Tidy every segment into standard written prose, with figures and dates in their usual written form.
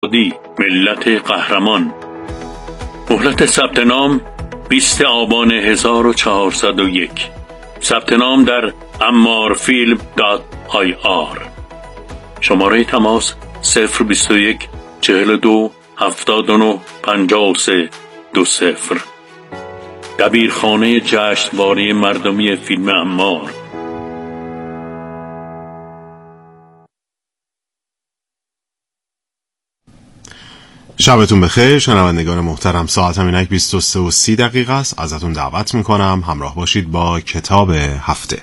ملت قهرمان. مهلت ثبت نام 20 آبان 1401. ثبت نام در ammarfilm.ir. شماره تماس 021 42 79 53 20. دبیرخانه جشنواره مردمی فیلم عمار. شبتون بخیر شنوندگان محترم. ساعت همینک 23:30 است. ازتون دعوت میکنم همراه باشید با کتاب هفته.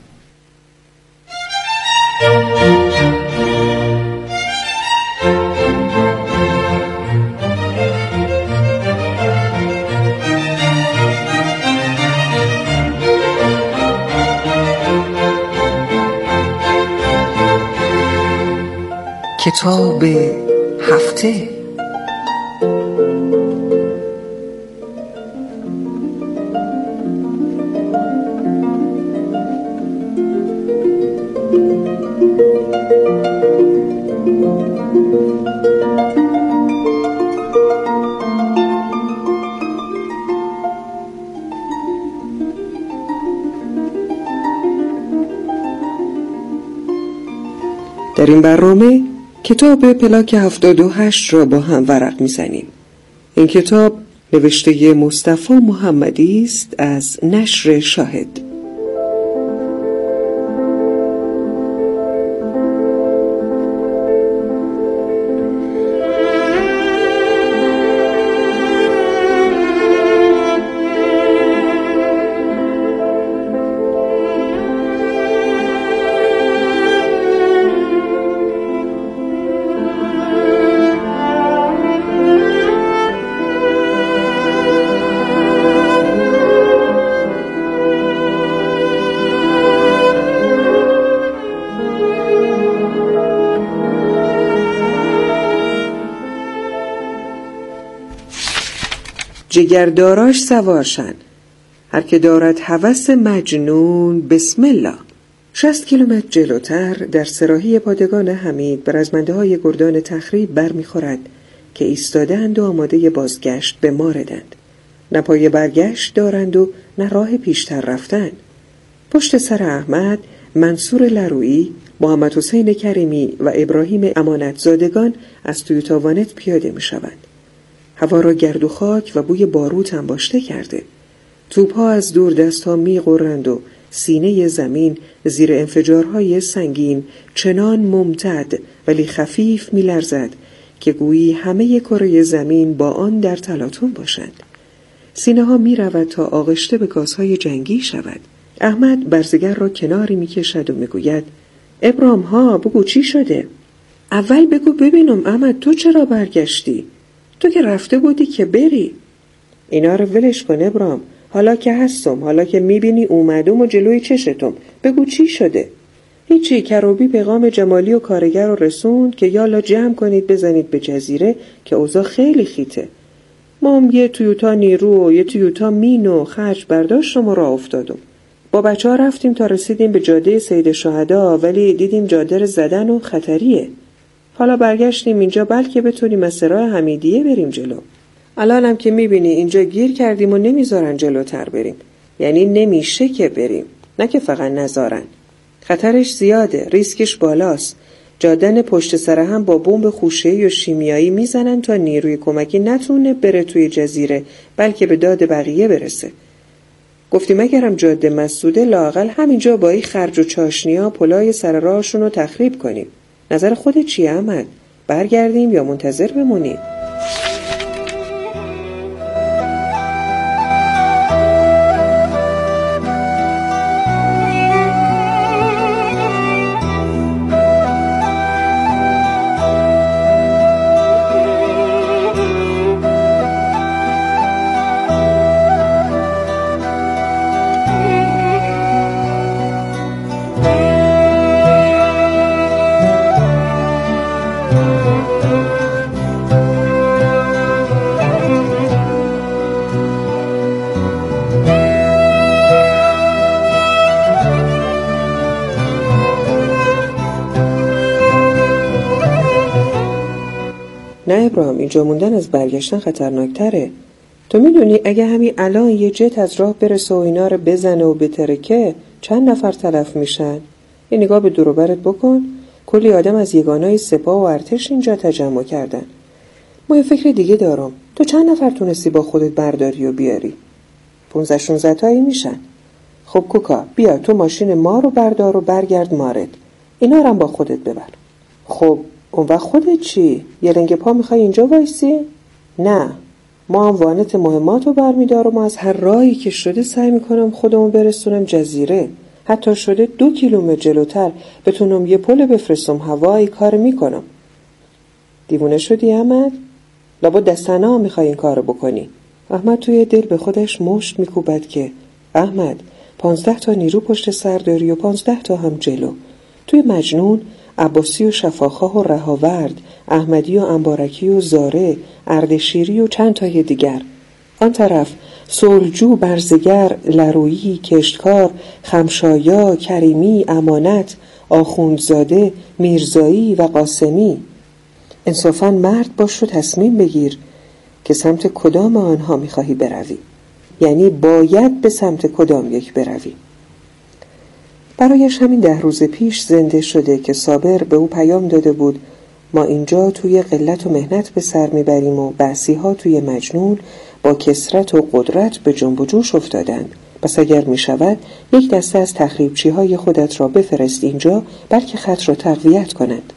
کتاب هفته. در این برنامه کتاب پلاک 78 را با هم ورق می‌زنیم. این کتاب نوشته مصطفی محمدی است از نشر شاهد. جگرداراش سوارشن، هر که دارد هوس مجنون بسم الله. 60 کیلومتر جلوتر در سراحی پادگان حمید به رزمنده های گردان تخریب برمیخورد که ایستادند و آماده بازگشت به ماردند. نه پای برگشت دارند و نه راه پیشتر رفتن. پشت سر احمد، منصور لرویی، محمد حسین کریمی و ابراهیم امانتزادگان از تویوتا وانت پیاده می شوند. هوا را گرد و خاک و بوی باروت انباشته کرده. توپ‌ها از دور دست‌ها می‌غرند و سینه زمین زیر انفجارهای سنگین چنان ممتد ولی خفیف می‌لرزد که گویی همه کره زمین با آن در تلاطم باشند. سینه‌ها می‌رود تا آغشته به گازهای جنگی شود. احمد برزگر را کناری می‌کشد و می‌گوید: ابرام ها بگو چی شده؟ اول بگو ببینم احمد تو چرا برگشتی؟ تو که رفته بودی که بری. اینا رو ولش کن ابرام، حالا که هستم، حالا که میبینی اومدم و جلوی چشتم، بگو چی شده؟ هیچی، کروبی پیغام جمالی و کارگر رو رسوند که یالا جمع کنید بزنید به جزیره که اوضاع خیلی خیته. ما هم یه تویوتا نیرو و یه تویوتا مینو خرج برداشتم و راه افتادم. با بچه ها رفتیم تا رسیدیم به جاده سید شهدا، ولی دیدیم جاده رو زدن و خطریه. حالا برگشتیم اینجا بلکه بتونیم از سراح حمیدیه بریم جلو. الانم که میبینی اینجا گیر کردیم و نمیذارن جلوتر بریم. یعنی نمیشه که بریم، نه که فقط نذارن. خطرش زیاده، ریسکش بالاست. جادن پشت سر هم با بمب خوشه‌ای و شیمیایی میزنن تا نیروی کمکی نتونه بره توی جزیره بلکه به داد بقیه برسه. گفتیم اگرم جاده مسدوده لااقل همینجا با این خرج و چاشنیا پلای سر راهشون رو تخریب کنیم. نظر خودت چیه احمد؟ برگردیم یا منتظر بمونیم؟ نه ابراهیم، اینجا موندن از برگشتن خطرناکتره. تو میدونی اگه همین الان یه جت از راه برسه و اینا رو بزنه و بترکه چند نفر تلف میشن؟ یه نگاه به دور و برت بکن، کلی آدم از یگانای سپاه و ارتش اینجا تجمع کردن. ما یه فکر دیگه دارم، تو چند نفر تونستی با خودت برداری و بیاری؟ 15-16 تایی میشن. خب کوکا بیا تو ماشین ما رو بردار و برگرد مارد، اینا رو هم با خودت ببر. خب اون وقت خودت چی؟ یه لنگ پا میخوای اینجا وایسی؟ نه، ما هم وانت مهمات رو برمیدارم و از هر راهی که شده سعی میکنم خودمو برسونم جزیره. حتی شده 2 کیلومتر جلوتر بتونم یه پل بفرستم هوایی کار میکنم. دیوونه شدی احمد؟ لابد دستنا میخوای این کارو بکنی. احمد توی دل به خودش مشت میکوبد که احمد 15 تا نیرو پشت سر داری و 15 تا هم جلو. توی مجنون عباسی و شفاخواه و رهاورد، احمدی و انبارکی و زاره، اردشیری و چند تای دیگر. آن طرف صلحجو، برزگر، لرویی، کشتکار، خمشایا، کریمی، امانت، آخوندزاده، میرزایی و قاسمی. انصافاً مرد باش و تصمیم بگیر که سمت کدام آنها میخواهی بروی، یعنی باید به سمت کدام یک بروی. برایش همین 10 روز پیش زنده شده که صابر به او پیام داده بود ما اینجا توی قلت و مهنت به سر میبریم و بعثی ها توی مجنون با کثرت و قدرت به جنب و جوش افتادند. پس اگر میشود یک دسته از تخریبچی های خودت را بفرست اینجا بلکه خط را تقویت کنند.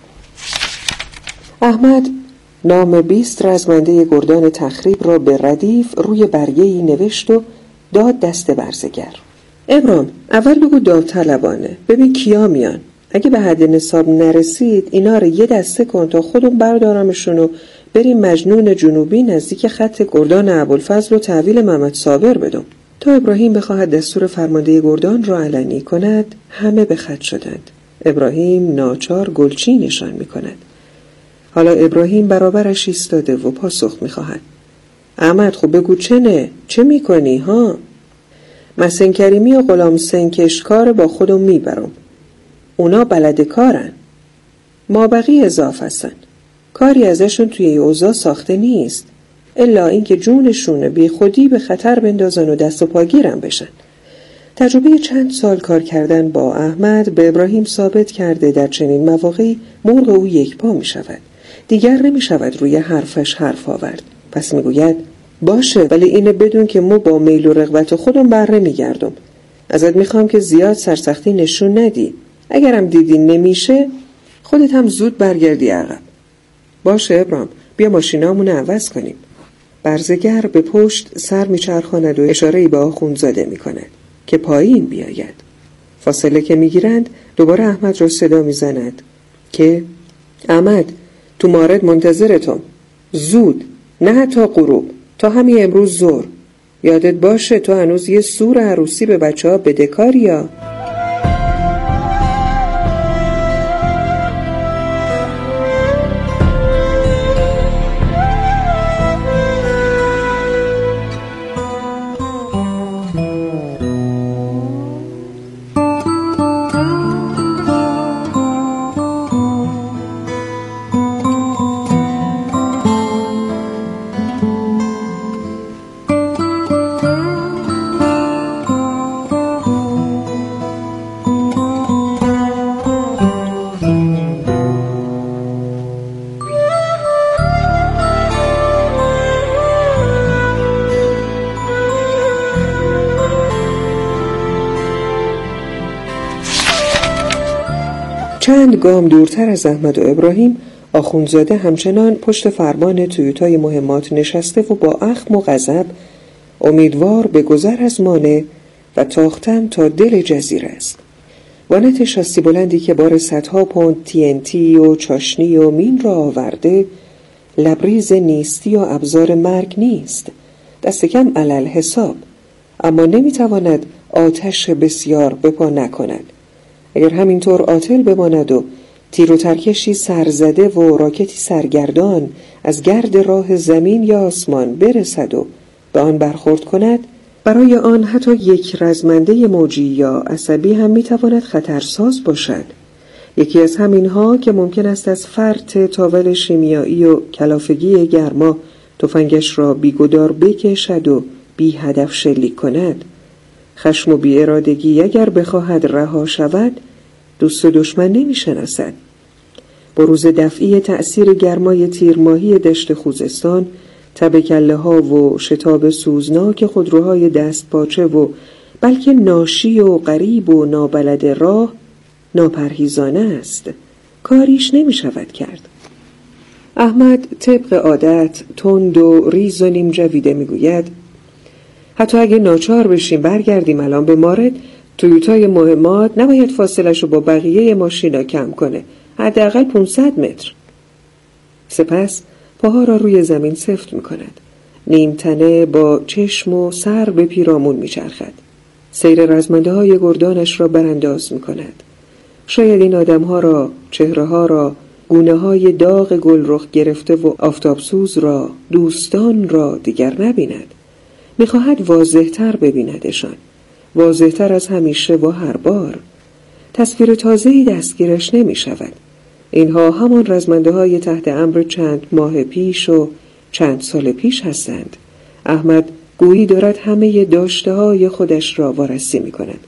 احمد نام 20 رزمنده گردان تخریب را به ردیف روی برگه‌ای نوشت و داد دست برزگر. ابرام اول بگو داوطلبانه ببین کیا میان. اگه به حد نصاب نرسید اینا رو یه دسته کن تا خودم بردارمشون و بریم مجنون جنوبی نزدیک خط گردان ابوالفضل و تحویل محمد صابر بدم. تا ابراهیم بخواهد دستور فرمانده گردان را علنی کند همه به خط شدند. ابراهیم ناچار گلچی نشان میکند. حالا ابراهیم برابرش ایستاده و پاسخ میخواهد. احمد خب بگو چه میکنی ها؟ مسن کریمی و غلام سنکشکار با خودم میبرم. اونا بلد کارن. ما بقیه اضافه هستن. کاری ازشون توی اوضاع ساخته نیست. الا اینکه جونشون بی خودی به خطر بندازن و دست و پاگیرم بشن. تجربه چند سال کار کردن با احمد به ابراهیم ثابت کرده در چنین مواقعی مرغ او یک پا می شود. دیگر نمی شود روی حرفش حرف آورد. پس می گوید باشه ولی اینه بدون که مو با میل و رغبت خودم بر نمی گردم. ازت می خوام که زیاد سرسختی نشون ندی. اگرم دیدی نمیشه خودت هم زود برگردی عقب. باشه ابراهیم بیا ماشینامون عوض کنیم. برزگر به پشت سر می چرخاند و اشاره‌ای به آخوندزاده می کند که پایین بیاید. فاصله که می گیرند دوباره احمد را صدا می زند که احمد تو مارد منتظرتم. زود، نه حتی غروب، تا همین امروز ظهر. یادت باشه تو هنوز یه سور عروسی به بچه ها بدهکاری یا؟ چند گام دورتر از احمد و ابراهیم آخوندزاده همچنان پشت فرمان تویوتای مهمات نشسته و با اخم و غضب امیدوار به گذر از مانع و تاختن تا دل جزیره است. وانت شاسی بلندی که بار صدها پوند TNT و چاشنی و مین را آورده لبریز نیستی و ابزار مرگ نیست، دست کم علل حساب، اما نمیتواند آتش بسیار بپا نکند. اگر همینطور عاطل بماند و تیر و ترکشی سرزده و راکتی سرگردان از گرد راه زمین یا آسمان برسد و به آن برخورد کند، برای آن حتی یک رزمنده موجی یا عصبی هم میتواند خطرساز باشد. یکی از همینها که ممکن است از فرط تاول شیمیایی و کلافگی گرما تفنگش را بیگدار بکشد و بی هدف شلیک کند. خشم و بی ارادگی اگر بخواهد رها شود، دوست و دشمن نمی شناسد. بروز دفعی تأثیر گرمای تیرماهی دشت خوزستان، تب کله ها و شتاب سوزناک خودروهای دست پاچه و بلکه ناشی و غریب و نابلد راه ناپرهیزانه است. کاریش نمی شود کرد. احمد طبق عادت تند و ریز و نیم جویده می گوید حتی اگه ناچار بشیم برگردیم الان به مارد، تویوتای مهمات نباید فاصلش رو با بقیه ماشینا کم کنه، حداقل 500 متر. سپس پاها را روی زمین سفت می کند. نیم تنه با چشم و سر به پیرامون می چرخد. سیر رزمنده های گردانش را برانداز می کند. شاید این آدم ها را، چهره ها را، گونه های داغ گل رخ گرفته و آفتابسوز را، دوستان را دیگر نبیند. می خواهد واضح تر ببیندشان، واضح تر از همیشه و هر بار. تصویر تازه‌ای دستگیرش نمی شود. اینها همان رزمنده های تحت امر چند ماه پیش و چند سال پیش هستند. احمد گویی دارد همه داشته های خودش را وارسی می کند.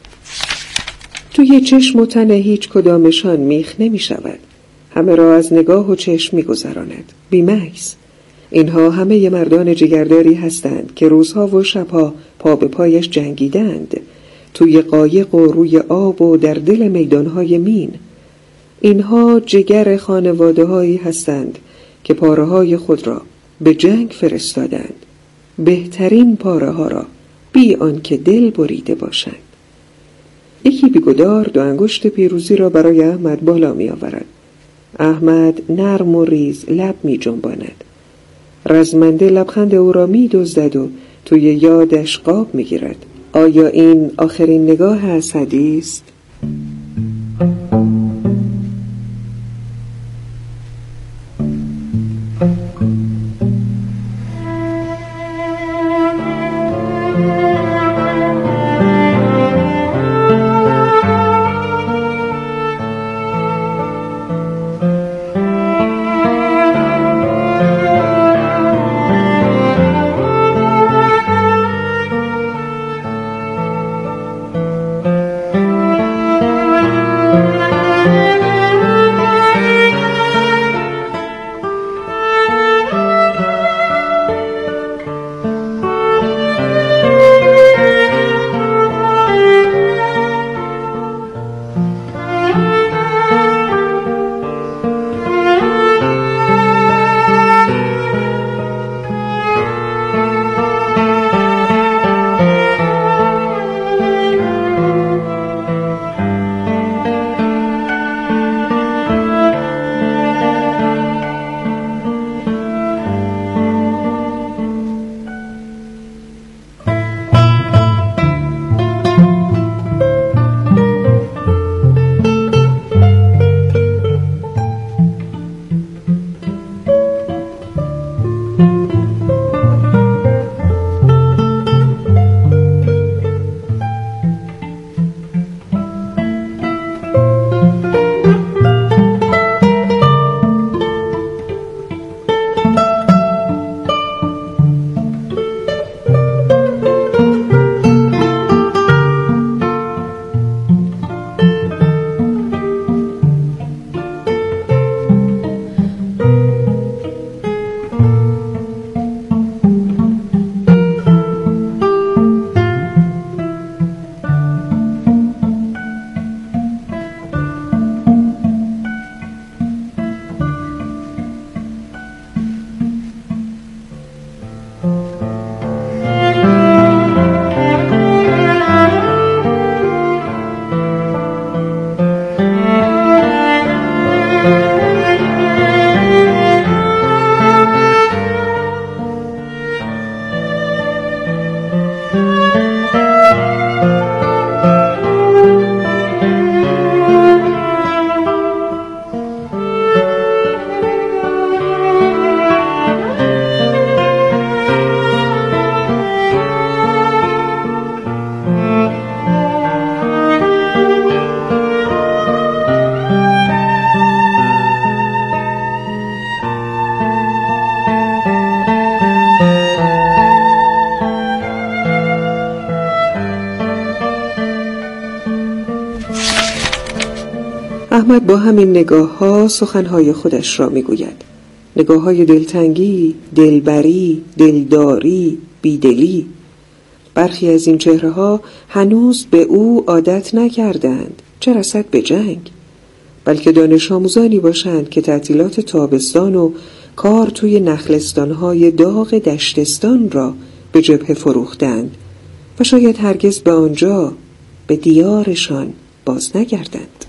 توی چشم و تن هیچ کدامشان میخ نمی شود. همه را از نگاه و چشم می گذراند. بی‌مکث. اینها همه مردان جگرداری هستند که روزها و شبها پا به پایش جنگیدند، توی قایق و روی آب و در دل میدانهای مین. اینها جگر خانواده هایی هستند که پاره های خود را به جنگ فرستادند، بهترین پاره ها را، بی آنکه دل بریده باشند. یکی بیگدار 2 انگشت پیروزی را برای احمد بالا می آورد. احمد نرم و ریز لب می جنباند. رزمنده لبخند او را می دزدد و توی یادش قاب می گیرد. آیا این آخرین نگاه اسدی است؟ احمد با همین نگاه‌ها سخن‌های خودش را می‌گوید. نگاه‌های دلتنگی، دلبری، دلداری، بیدلی. برخی از این چهره‌ها هنوز به او عادت نکردند، چه رسد به جنگ. بلکه دانش آموزانی باشند که تعطیلات تابستان و کار توی نخلستان‌های داغ دشتستان را به جبهه فروختند و شاید هرگز به آنجا، به دیارشان باز نگردند.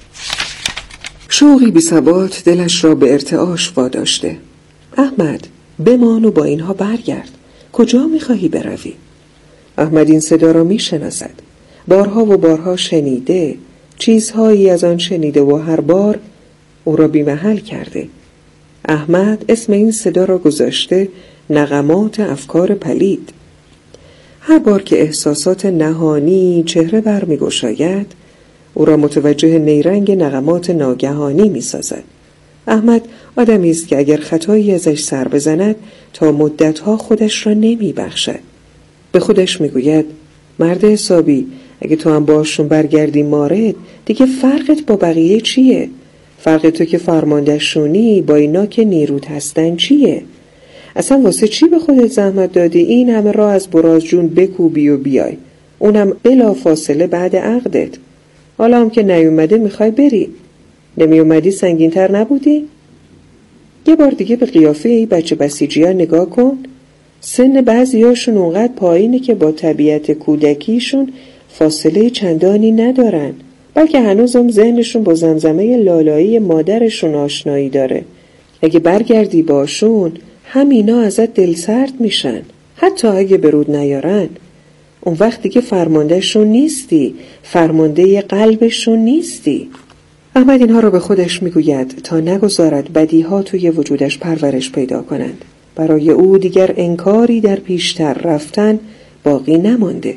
شوقی بی ثبات دلش را به ارتعاش واداشته. احمد، بمان و با اینها برگرد. کجا می‌خواهی بروی؟ احمد این صدا را می‌شناسد. بارها و بارها شنیده، چیزهایی از آن شنیده و هر بار او را بی‌محل کرده. احمد اسم این صدا را گذاشته نغمات افکار پلید. هر بار که احساسات نهانی چهره بر می‌گشاید، او را متوجه نیرنگ نغمات ناگهانی می‌سازد. احمد آدمی است که اگر خطایی ازش سر بزند تا مدتها خودش را نمی‌بخشد. به خودش می‌گوید مرد حسابی، اگه تو هم باشون برگردی مارد، دیگه فرقت با بقیه چیه؟ فرق تو که فرماندهشونی با اینا که نیروت هستن چیه؟ اصلا واسه چی به خودت زحمت دادی این همه راه از براز جون بکوبی و بیای؟ اونم بلا فاصله بعد عقدت. حالا هم که نیومده میخوای بری. نمیومدی سنگین‌تر نبودی؟ یه بار دیگه به قیافه ای بچه بسیجی ها نگاه کن. سن بعضیاشون اونقدر پایینه که با طبیعت کودکیشون فاصله چندانی ندارن، بلکه هنوزم ذهنشون با زمزمه لالایی مادرشون آشنایی داره. اگه برگردی باشون همینا ازت دلسرد میشن، حتی اگه برود نیارن. اون وقت دیگه فرماندهشون نیستی، فرمانده قلبشون نیستی. احمد اینها رو به خودش میگوید تا نگذارد بدیها توی وجودش پرورش پیدا کنند. برای او دیگر انکاری در پیشتر رفتن باقی نمانده.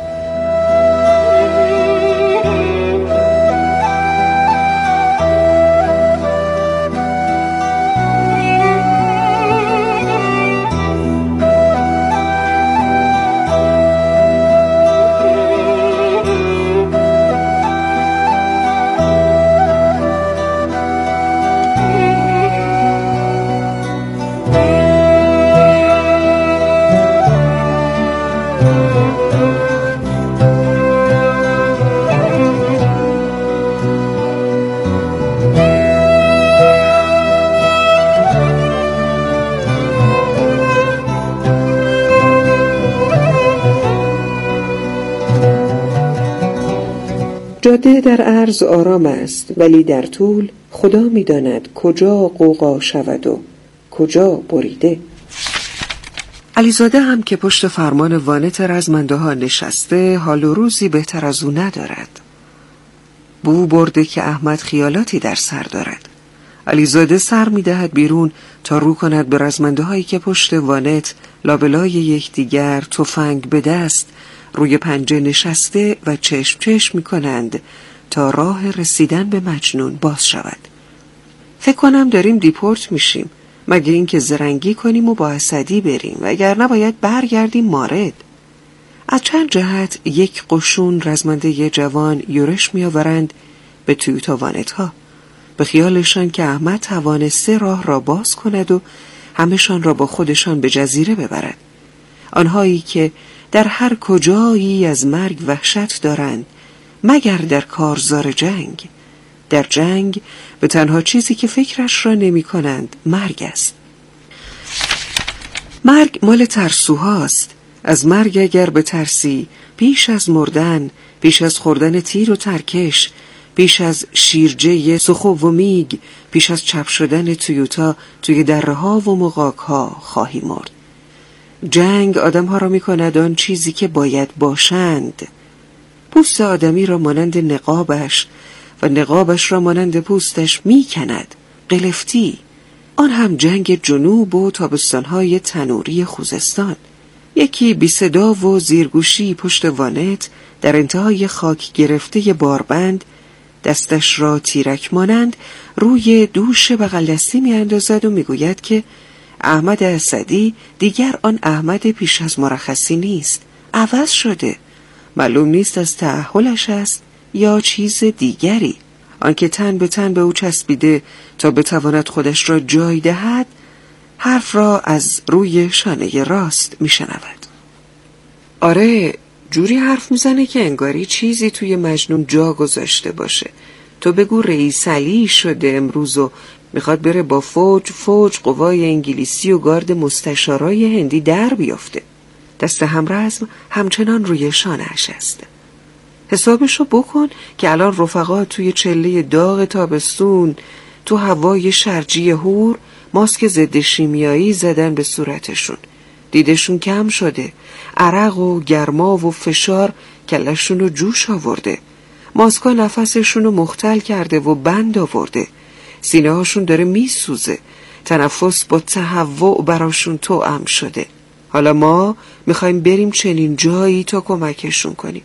جاده در عرض آرام است، ولی در طول خدا می‌داند کجا قوقا شود و کجا بریده. علیزاده هم که پشت فرمان وانت رزمنده ها نشسته حال و روزی بهتر از او ندارد. بو برده که احمد خیالاتی در سر دارد. علیزاده سر می‌دهد بیرون تا رو کند به رزمنده هایی که پشت وانت لابلای یکدیگر تفنگ به دست روی پنجه نشسته و چشم چشم می‌کنند تا راه رسیدن به مجنون باز شود. فکر کنم داریم دیپورت میشیم، مگه این که زرنگی کنیم و با اسدی بریم، وگرنه باید برگردیم مارد. از چند جهت یک قشون رزمنده جوان یورش می‌آورند به تویوتا وانت‌ها، به خیالشان که احمد توانسته راه را باز کند و همه‌شان را با خودشان به جزیره ببرد. آنهایی که در هر کجایی از مرگ وحشت دارند مگر در کارزار جنگ. در جنگ به تنها چیزی که فکرش را نمی کنند مرگ است. مرگ مال ترسوهاست. از مرگ اگر به ترسی، پیش از مردن، پیش از خوردن تیر و ترکش، پیش از شیرجه سخو و میگ، پیش از چپ شدن تویوتا توی درها و مغاکها خواهی مرد. جنگ آدم‌ها را می‌کند آن چیزی که باید باشند. پوست آدمی را مانند نقابش و نقابش را مانند پوستش می‌کند. قلفتی. آن هم جنگ جنوب و تابستان‌های تنوری خوزستان. یکی بی صدا و زیرگوشی پشت وانت در انتهای خاک گرفته باربند دستش را تیرک مانند روی دوش بغل دستی می‌اندازد و می‌گوید که احمد اسدی دیگر آن احمد پیش از مرخصی نیست، عوض شده. معلوم نیست از تأهلش است یا چیز دیگری. آنکه تن به تن به او چسبیده تا بتواند خودش را جای دهد، حرف را از روی شانه راست میشنود. آره، جوری حرف میزنه که انگاری چیزی توی مجنون جا گذاشته باشه. تو بگو رئیس علی شده امروز و میخواد بره با فوج قوای انگلیسی و گارد مستشارای هندی در بیافته. دست همرزم همچنان روی شانه‌اش است. حسابشو بکن که الان رفقا توی چله داغ تابستون تو هوای شرجی هور ماسک ضد شیمیایی زدن به صورتشون. دیدشون کم شده، عرق و گرما و فشار کلشون رو جوش آورده، ماسکا نفسشون رو مختل کرده و بند آورده، سینه هاشون داره میسوزه، تنفس با تهوع براشون توأم شده. حالا ما میخوایم بریم چنین جایی تا کمکشون کنیم.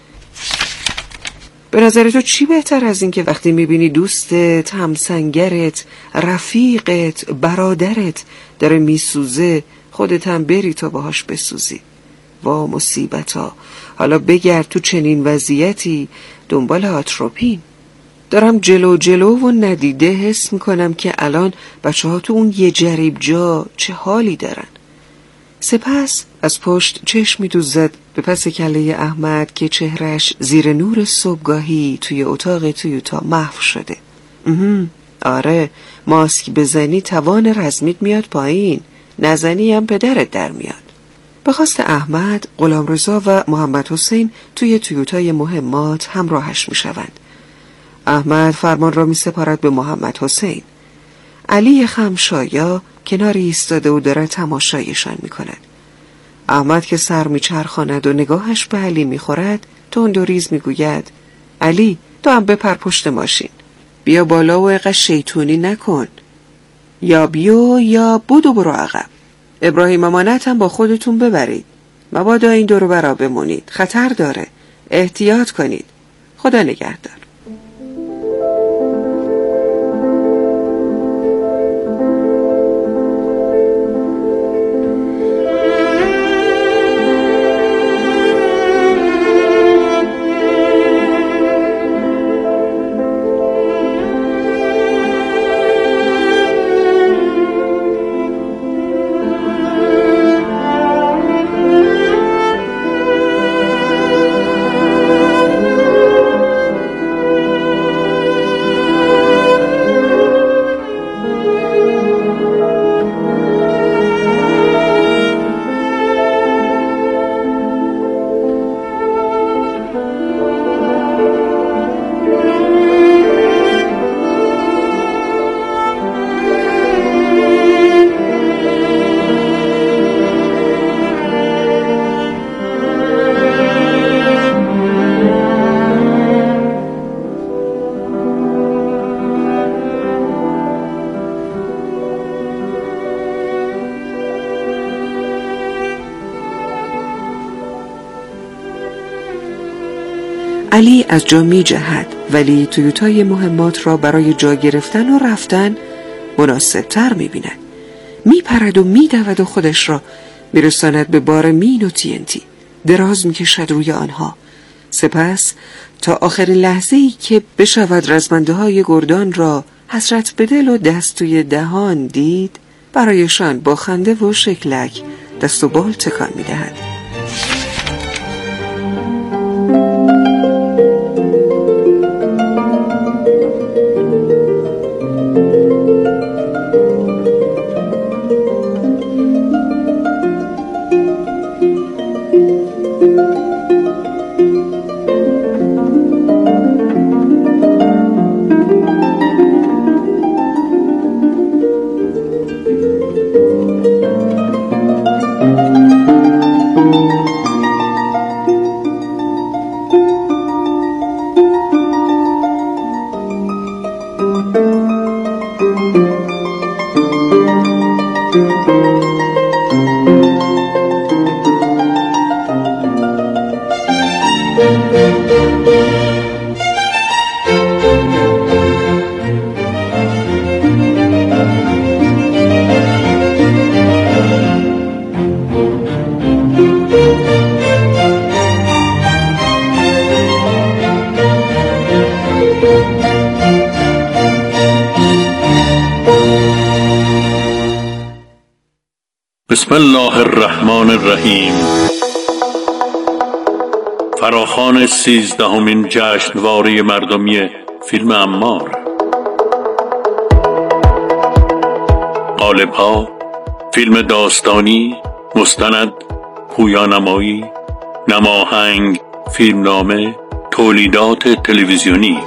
به نظر تو چی بهتر از این که وقتی میبینی دوستت، همسنگرت، رفیقت، برادرت داره میسوزه خودت هم بری تا باهاش بسوزی؟ وا مصیبتا، حالا بگرد تو چنین وضعیتی دنبال آتروپین. دارم جلو و ندیده حس میکنم که الان بچه ها تو اون یه جریب جا چه حالی دارن. سپس از پشت چشم می‌دوزد به پس کله احمد که چهرش زیر نور صبحگاهی توی اتاق تویوتا محو شده. آره، ماسک بزنی توان رزمیت میاد پایین، نزنی هم پدرت در میاد. به خواست احمد، غلامرضا و محمد حسین توی تویوتای مهمات همراهش میشوند. احمد فرمان را میسپارد به محمد حسین. علی خمشایا کناری ایستاده و داره تماشایشان میکند. احمد که سر میچرخاند و نگاهش به علی میخورد تند و ریز میگوید: علی، تو هم بپر پشت ماشین، بیا بالا و اقا شیطونی نکن، یا بیو یا بودو برو عقب. ابراهیم امانت هم با خودتون ببرید، مبادا این دورو برا بمونید، خطر داره، احتیاط کنید. خدا نگهدار. علی از جا می جهد، ولی تویوتای مهمات را برای جا گرفتن و رفتن مناسب تر می بیند. می پرد و می دود و خودش را می رساند به بار مین و TNT. دراز می کشد روی آنها. سپس تا آخرین لحظه‌ای که بشود رزمنده های گردان را حسرت به دل و دست توی دهان دید، برایشان با خنده و شکلک دست و بال تکان می دهد. بسم الله الرحمن الرحیم. فراخوان 13مین جشنواره مردمی فیلم عمار. قالب‌ها: فیلم داستانی، مستند، پویانمایی، نماهنگ، فیلمنامه، تولیدات تلویزیونی.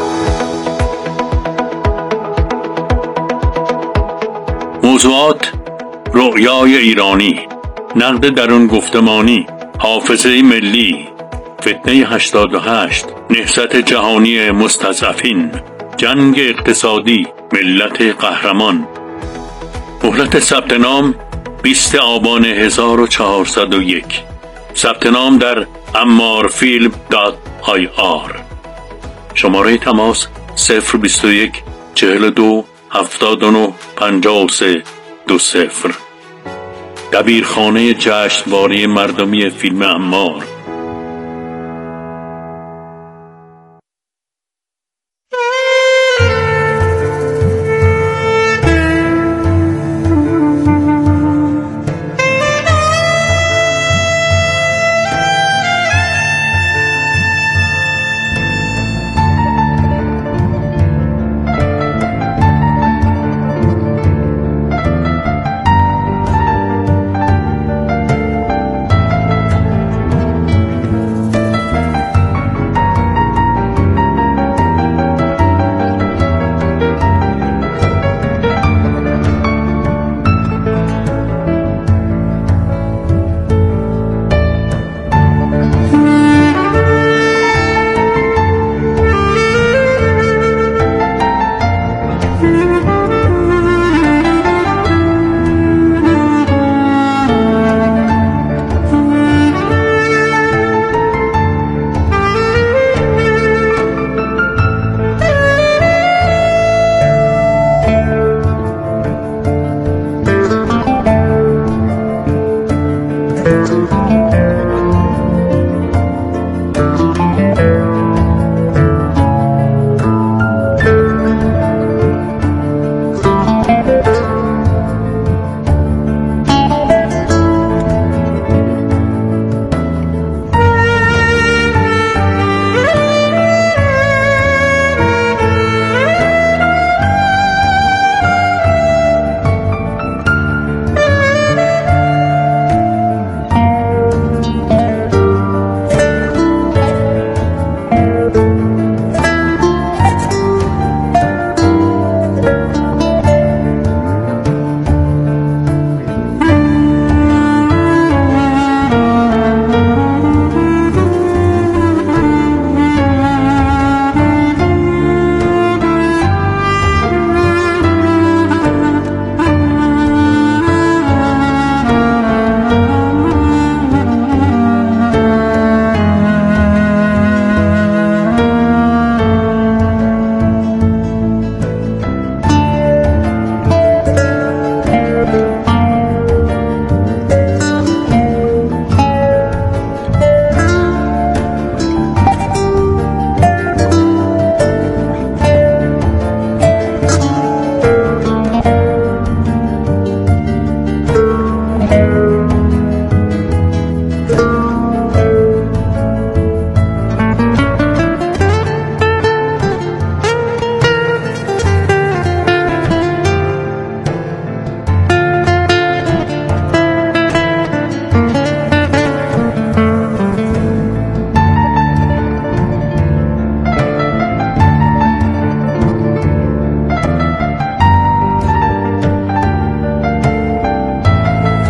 موضوعات: رؤیای ایرانی، نقد درون گفتمانی، حافظه ملی، فتنه 88، نهضت جهانی مستضعفین، جنگ اقتصادی، ملت قهرمان. مهلت ثبت نام 20 آبان 1401. ثبت نام در ammarfilm.ir. شماره تماس 021 42 79 53 20. دبیرخانه جشنواره مردمی فیلم عمار.